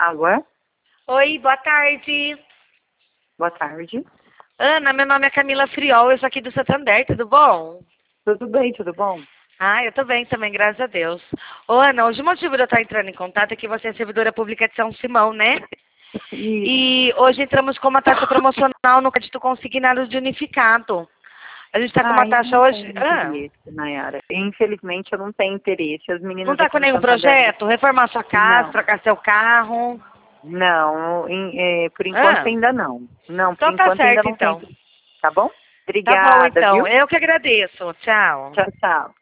Alô? Oi, boa tarde. Boa tarde. Ana, meu nome é Camila Friol, eu sou aqui do Santander, tudo bom? Tudo bem, tudo bom? Eu tô bem também, graças a Deus. Ô, Ana, hoje o motivo de eu estar entrando em contato é que você é servidora pública de São Simão, né? E E hoje entramos com uma taxa promocional no crédito consignado de unificado. A gente está com uma eu taxa não hoje... tenho interesse, Nayara. Infelizmente, eu não tenho interesse. As Não meninas está com aqui no nenhum Santander... projeto? Reformar sua casa, Não, trocar seu carro? não. Por enquanto Ah, ainda não. Não, por então tá enquanto ainda certo, não tem então. interesse. Tá bom? Tá bom, Obrigada, então. viu? Eu que agradeço. Tchau. Tchau, tchau.